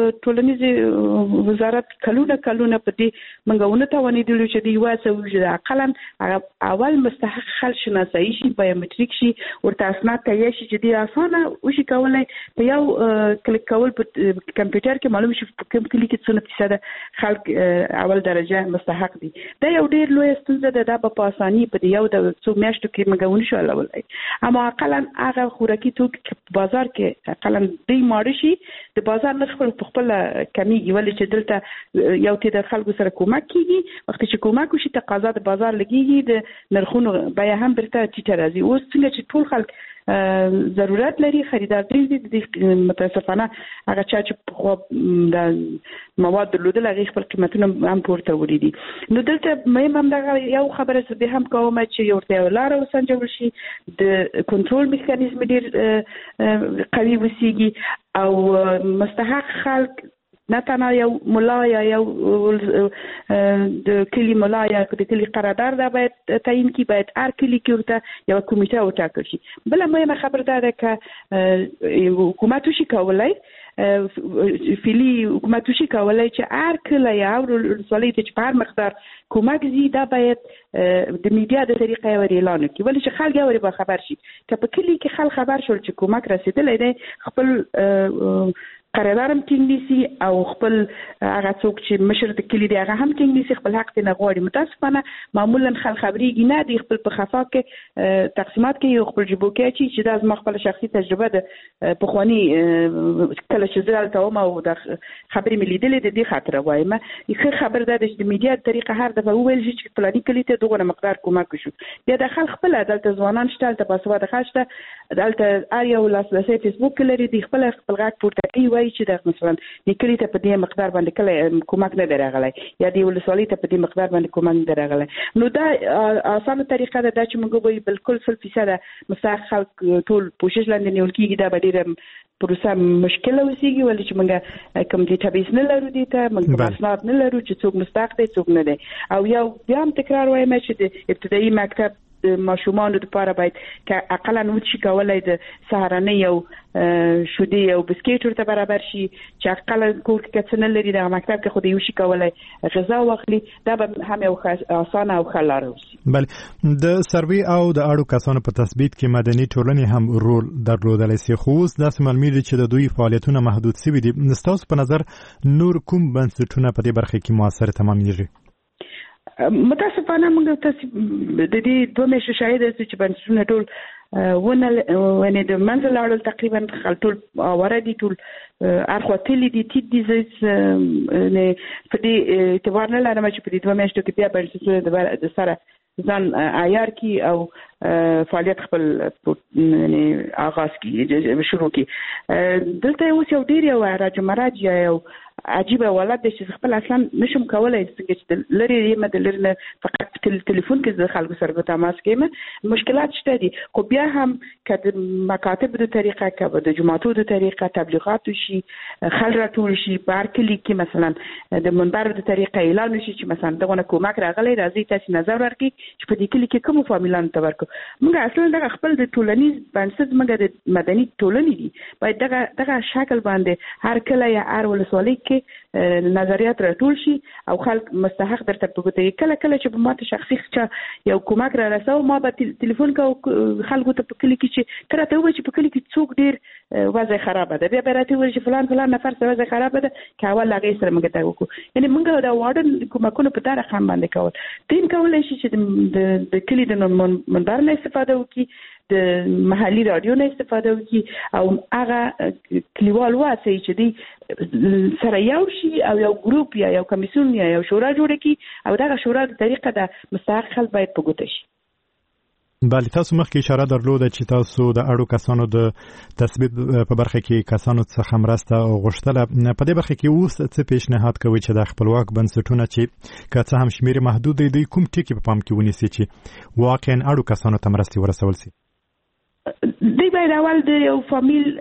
ټولنیز وزارت کلونه په دې منګونه ته ونی دی چې دی واسه وجود عقلا اول مستحق خلک شناسایی شي بایومټریک شي ورته اسناد تایید شي چې دی اسانه وشي کولای په یو کلیک کول په کمپیوټر کې معلوم شي په کوم کلیک کې 100% خلک اول درجه مستحق دي. دا یو ډیر لوی ستونزه ده. دا په اساني په یو د څو میاشتو کې منګونه شو لولای. اما عقلا هغه خوراکي توکي په بازار کې عقلا دی ماړ شي د بازار نرخ په خپل کمیږي ولې چې دلته یو تي د خلکو سره کومک کیږي. وخت چې کومک وشي تقاضا د بازار لګيږي د نرخونو بیا هم برته ټیټه راځي. اوس څنګه چې ټول خلک ضرورت لري خریدار دي متاسفانه هغه چې د مواد درلودل هغه خپل قیمتونه هم پورته وړي دي. نو دلته مې هم دا یو خبره به هم کوم چې یو ته لار وسنجول شي د کنټرول میکانیزم ډیر قوي وسیږي او مستحق خلک نه تنها یو ملا یا یو د کلی ملا یا د کلی قرارداد دا باید تعیین کی باید هر کلی کې ورته یو کمیټه وټاکل شي. بل مهمه خبره ده چې حکومت شي کولای فعلی حکومت شي کولای چې هر کله یا ولې چې په هر مقدار کومک زی دا باید د میډیا د طریقې ور اعلان کړي ولې چې خلک یې به خبر شي. که په کلی کې خلک خبر شول چې کومک رسیدلی دی خپل قراردارم ټینګ نسی او خپل هغه څوک چې مشر د کلی دی هغه هم ټینګ نسی خپل حق ته نه غواړي. متاسفانه معمولا خلک خبريږي نه دی خپل په خفا کې تقسیمات کوي خپل جبو کې چې دا از خپل شخصي تجربه ده په خواني کله چې زال ته او د خبرې ملي دي د دې خاطر وایم یې خبر ده چې د میډیا طریقه هر دفعه ویل چې فلاني کلی ته دغه مقدار کومک وشو. بیا د خلک خپل عدالت ځوانان شته د پاسواد خاصه دلته اریا ولاسه فیسبوک لري د خپل غاټ پورته کوي چې دا مثلا نکلی ته په دې مقدار باندې کله کومک نه درغلی یا دی ولسوالۍ ته په دې مقدار باندې کومک نه درغلی. نو دا اسانه طریقه ده چې موږ به بالکل 100% مستحق خلک ټول پوښښ لاندې نیول کیږي. دا به ډیره پروسه مشکله وسیږي ولې چې موږ کوم دې تبعیض نه لرو دي ته موږ اسناد نه لرو چې څوک مستحق دی څوک نه دی. او یو بیا هم تکرار وایم چې د ابتدایي مکتب د ماشومانو لپاره باید ک اقلا وڅ کولای د سهارنۍ یو شودې او بسکټ ورته برابر شي چې اقلا کور کې څنګه لري د مکتب کې خو د یو شي کولای غذا واخلي دا به هم یو اسانه او خلار وي. بله د سروي او د اړو کسانو په تثبیت کې مدني ټولنې هم رول درلودلی سي، خو اوس داسې معلومیږي چې د دوی فعالیتونه محدود شوي دي. ستاسو په نظر نور کوم بنسټونه په دې برخه کې موثر تمامېږي؟ متاسفانه موږ تاسو د دې دوه میاشتې شاهد یاست چې بنسټونه ټول ونه د منځ لاړل تقریبا ټول وردي ټول اخواتلی دي تیت دي نه په دې اعتبار نه لرم چې په دې دوه میاشتو کې بیا بنسټونه د سره ځان عیار کی او فعالیت خپل آغاز کی شروع کی. دلته اوس یو ډیر یو راجمراج یو عجیبه ولادت چې خپل اصلا نشم کولای چې لري یم د لرنه فقط ټلیفون کې د خلکو سره تماس کوم. مشکلات شته دي خو بیا هم کله مکاتب د طریقه کبه د جماعتو د طریقه تبلیغات شي خل راټول شي بارکلی کې مثلا د منبر د طریقه اعلان شي چې مثلا دغه کومک راغلی راځي تاسو نظر ورکړي چې په دې کلی کې کوم فامیلان ته ورکو. موږ اصلا دغه خپل د ټولنیز بنسټ موږ د مدني ټولنې دي باید دغه شکل باندې هر کله یا هر ولسوالۍ کې نظریات راټول شي او خلک مستحق درته پګوتې کله چې په ماته شخصي یو کومک را رسو ما به ټلیفون کو خلکو ته په کلی کې چې تر ته و چې په کلی کې څوک ډیر وضع خراب ده بیا راته و چې فلان نفر سره وضع خراب ده که اول هغه سره موږ ته وکړو. یعنی موږ دا واړه کومکونه په تاریخ هم باندې کول تین کولای شي چې د کلی د منبر نه استفاده وکړي د محلي رادیو نه استفاده وکړي او هغه کلیوال واسي چې دی سره یو شي او یو ګروپ یا یو کمیسیون یا یو شورا جوړ کړي او دغه شورا د طریقه د مستحق خلک باید په ګوته شي. بله تاسو مخکې اشاره درلوده چې تاسو د اړو کسانو د تثبیت په برخه کې کسانو څخه مرسته غوښتله. په دې برخه کې اوس څه پیشنهاد کوي چې د خپلواک بنسټونه چې که څه هم شمیر محدود دی کوم ټکي په پام کې ونیسي چې واقعا اړو کسانو ته مرستې ورسول شي؟ دی باید اول د یو فامیل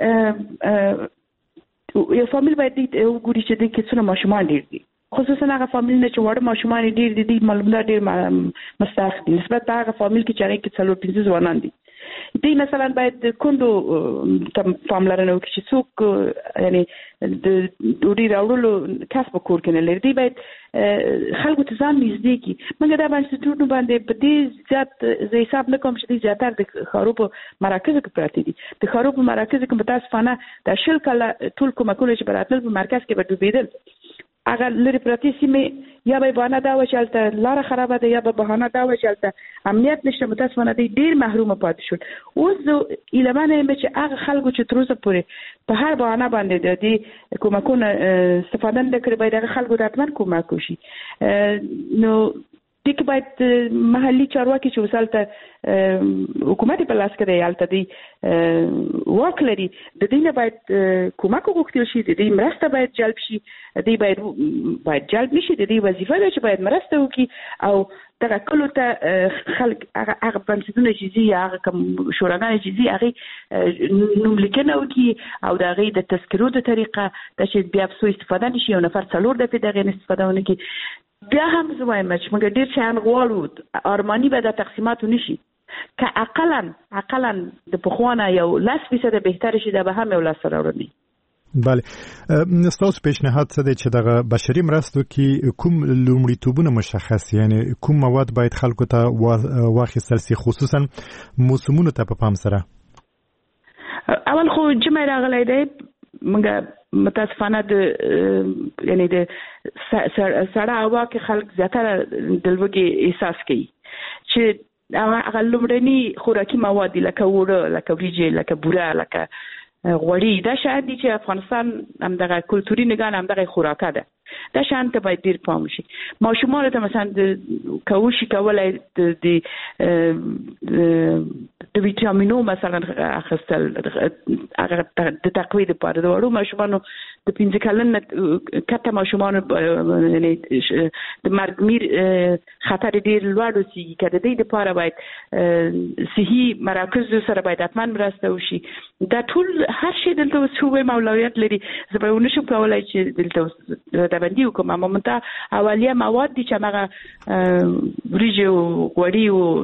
باید وګوري چې د کیسونه ماشومان ډیر دي خصوصا هغه فامیل نه چې وړ ماشومان ډیر دي معلومات ډیر مستحق دي نسبت په هغه فامیل کې چې هغه کې څلور پنځه ځوانان دي. دی مثلا باید کندو پاملرنه وکړي چې څوک یعنی د ډوډۍ راوړلو کسب کور کې نه لري. دی باید خلکو ته ځان نږدې کړي. موږ دا بنسټونه باندې په دې زیات زه حساب نه کوم چې دی زیاتره د ښارو په مراکزو کې پراته دي. د ښارو په مراکزو کې متاسفانه د شل کاله ټول کومکونه چې براتل په مرکز کې به ډوبېدل اگر لري پراتی سیمه یا به بهانه دا و چې البته لار خرابه ده یا به بهانه دا و چې البته امنیت نشته متاسفانه دی ډیر محروم پاتې شول. اوس زه ایلمانه یم چې هغه خلکو چې تر اوسه پورې په هر بهانه باندې د دې کومکونه استفاده نه کړي باید هغه خلکو ته حتما کومک وشي. نو دغه باید محلي چارواکي چې وسالته حکومت په لاس کې دی البته دی واک لري د دې نه باید کومک وغوښتل شي د دې مرسته باید جلب شي دی باید جلب نشي د دې وظیفه ده چې باید مرسته وکړي او دغه کلو ته خلک هغه بنسټونه چې زی هغه کوم شوراګانې چې زی هغه نوم لیکنه وکړي او د هغې د تذکرو د طریقه د چې بیا په استفاده نشي یو نفر څلور دفعې د هغې نه استفاده ونه کړي. بیا هم زه وایم چې موږ ډېر شیان غواړو ارماني به د تقسیماتو نشي که اقلا د پخوانه یو 10% بهتر شي دا به هم یو لاسته راوړنې. بله ستاسو پیشنهاد څه دی چې دغه بشري مرستو کې کوم لومړیتوبونه مشخص یعنی کوم مواد باید خلکو ته واخیستل شي خصوصا موسمونو ته په پام سره؟ اول خو جمع راغلی دی موږ متاسفانه د یعنی د سړه هوا کې خلک زیاتره د لوږې احساس کوي چې هغه لومړني خوراکي مواد دي لکه اوړه لکه وریجې لکه بوره لکه غوړي دا شاید دي چې افغانستان همدغه کلتوري نگاه همدغه خوراکه ده دا شان ته باید ډیر پام شي. ماشومان ته مثلا د کوشش کولای د ویټامینو مثلا اخیستل هغه د تقویه لپاره د وړو ماشومانو د 15 کلن کته ماشومانو یعنی د مرګ میر خطر ډیر لوړ وي کله د دې لپاره باید صحي مراکز سره باید حتما مرسته وشي. دا ټول هر شی دلته وسوي مولویت لري زه به ونشم کولای چې دلته سره بندي وکم اما منته اولیه مواد دي چې هغه وریجې او غوړي او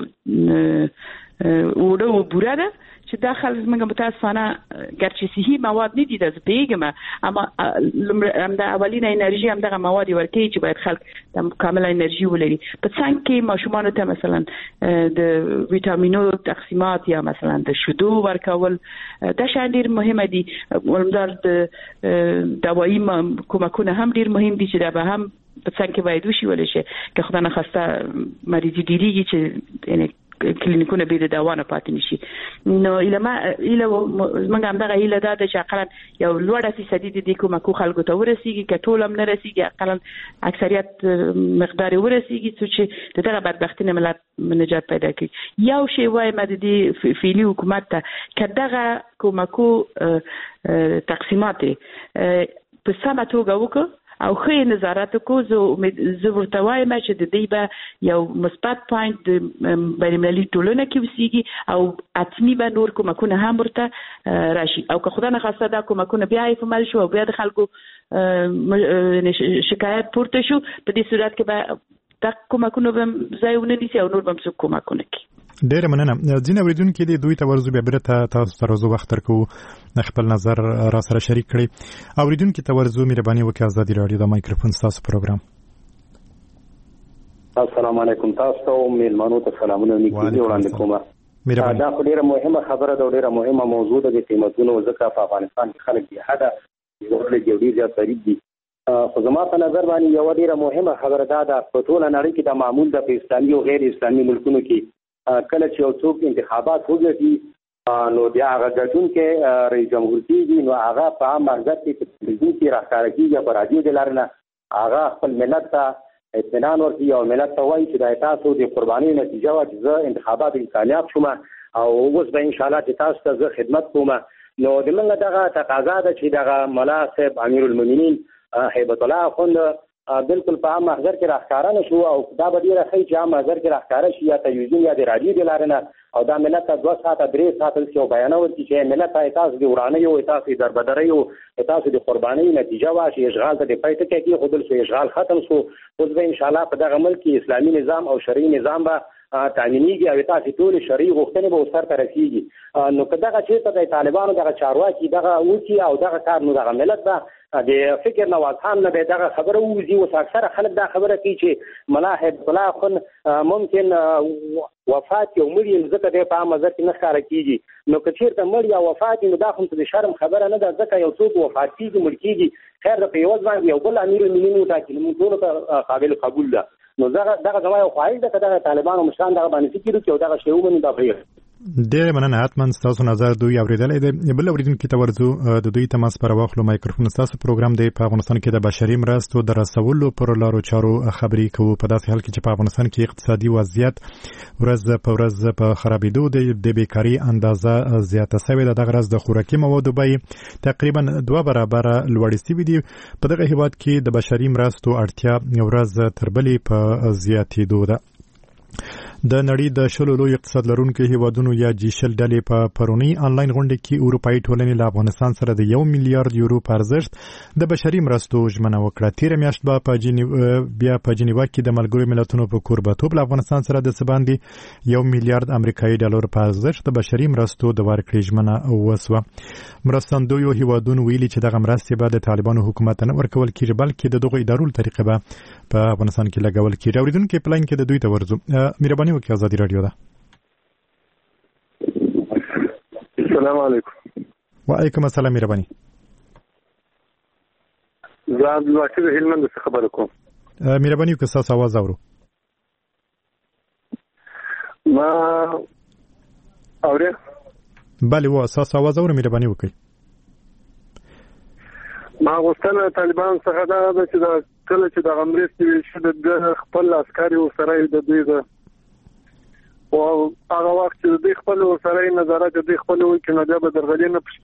وړو بوره ده چې داخل زموږ متاسفانه ګرچې صحي مواد نه دي د پیګم اما هم د اولینه انرژي هم دغه مواد ورکوي چې باید خلک د کامله انرژي ولري په څنګه کې ماشومان ته مثلا د ویټامینو تقسیمات یا مثلا د شیدو ورکول دا شان ډیر مهمه دي ولمدار د دوايي کومکونه هم ډیر مهم دي چې دا به هم په څنګه کې باید وشي ولشي که خدای نه خواسته مریضي ډیریږي چې یعنی کلینیکونه به د دوا نه پاتې نشي نو اله زمونږ هم دغه اله ده چې اقلا یو لوړه فیصدي د دې کومکو خلکو ته ورسیږي که ټول هم نه رسیږي اقلا اکثریت مقدار ورسیږي چې دغه بدبختی نه ملت نجات پیدا کړي یو شی وایم د دې فعلی حکومت ته که دغه کومکو تقسیمات په سمه توګه وکړي او خې نظارت کو زه ورته وایم چې د دې به یو مثبت پوینټ د بین‌المللي ټولنه کې وسیږي او اتمی به نور کومکونه هم ورته راشي او که خدای نه خواسته دا کومکونه بیا یې فعال شو او بیا د خلکو شکایت پورته شو په دې صورت کې به دا کومکونه به ځایونه دي او نور به څه کومکونه کوي ډیر مننه ځینې اوریدونکو دې دوی ته ورزو به برته تاسو سره زو وخت ترکو خپل نظر را سره شریک کړي اوریدونکو ته ورزو مهرباني وکړئ ازادي رادیو د مایکروفون تاسو پروګرام السلام علیکم تاسو میلمانو ته سلامونه نیکي وړاندې کوم دا ډیره مهمه خبره ده ډیره مهمه موضوع ده د قیمتونو ځکه په افغانستان کې خلک دی حدا یو ډیر زیات غریب دي خو زما په نظر باندې یو ډیره مهمه خبره ده په ټول نړۍ کې د معمول د اسلامي او غیر اسلامي ملکونو کې کله چې یو څوک انتخابات وګټي نو بیا هغه ګټون کې رئیس جمهور کېږي نو هغه په عام منظر کې په تلویزیون کې راښکاره کېږي په راډیو د لارې نه هغه خپل ملت ته اطمینان ورکوي او ملت ته وایي چې دا تاسو د قربانۍ نتیجه وه چې زه انتخابات کې کامیاب شوم او اوس به انشاءالله چې تاسو ته زه خدمت کوم نو د موږ دغه تقاضا ده چې دغه ملا صاحب امیرالمؤمنین هیبت الله اخوند بالکل په عام محضر کې راښکاره نه شو او دا به ډېره ښه چې عام محضر کې راښکاره شي یا تلویزیون یا د راډیو د لارې نه او دا ملت ته 2 ساعته 3 ساعته چې یو بیانه ورکړي چې ملت ته تاسو د ورانیو او تاسو د دربدریو تاسو د قربانۍ نتیجه وه چې اشغال ته د پای ټکی کېښودل شو اشغال ختم شو اوس به انشاءالله په دغه ملک کې اسلامي نظام او شرعي نظام به تامینېږي او تاسو ټول شرعي غوښتنې به ورسره رسېږي نو که دغه چېرته د طالبانو دغه چارواکي دغه وکړي او دغه کار نو دغه ملت به د فکر نواز خان نه به دغه خبره ووځي اوس اکثره خلک دا خبره کوي چې ملا هیبت الله اخوند ممکن وفات یو مړ یې ځکه دی په عام نظر کې نه ښکاره کېږي نو که چېرته مړ یا وفات نو دا خو د شرم خبره نه ده ځکه یو څوک وفات کېږي مړ کېږي خیر د په یوز باندې یو بل امیرالمؤمنین وټاکي موږ ټولو ته قابل قبول ده نو دغه زما یو خواهش ده که دغه طالبانو مشران دغه باندې فکر وکړي او دغه شی ومني دا ښه ډېر مننه حتما تاسو نظر دوی اوریدلې دی بل اوریدونکو ته ورځو د دوی تماس پر واخلو مایکروفون تاسو پروګرام دی په افغانستان کې د بشري مرستو د رسولو پر لارو چارو خبرې کوو په داسې حال کې چې په افغانستان کې اقتصادي وضعیت ورځ په ورځ په خرابېدو دی د بیکاری اندازه زیاته شوې ده دغه ورځ د خوراکي موادو بیې تقریبا 2 برابره لوړې شوې دي په دغه هیواد کې د بشري مرستو اړتیا ورځ تر بلې په زیاتېدو ده د نړۍ د شلو لوی اقتصاد لرونکو هیوادونو یا جیشل ډلې په پرونی انلاین غونډه کې اروپאי ټولنې له افغانستان سره د 1 میلیارډ یورو په ارزښت د بشري مرستو ژمنه وکړه تیر میاشت به په جنیوا کې د ملګرو ملتونو په کوربتوب له افغانستان سره د سباندي 1 میلیارډ امریکایي ډالر په ارزښت د بشري مرستو د ورکړې ژمنه وسوه مرستندویو هیوادونو ویلي چې دغه مرستې به د طالبانو حکومت نه ورکول کیږي بلکې د دغه ادارو طریقې به په افغانستان کې لګول کیږي اوریدونکو پلان کې د دوی ته ورځو مهرباني وکړئ ازادي رادیو ده السلام علیکم وعلیکم السلام مهرباني زه عبدالواحد هلمند څخه خبرې کوم مهرباني وکړئ تاسو आवाज اورو ما اورئ بله و تاسو आवाज اورو مهرباني وکړئ ما غوښتنه طالبان څخه دا ده چې کله چې د مرستې شو د خپل عسکري او سره د دوی ده او هغه وخت چې د خپل سره نظارت د خپل وکړي نه به درغلي نه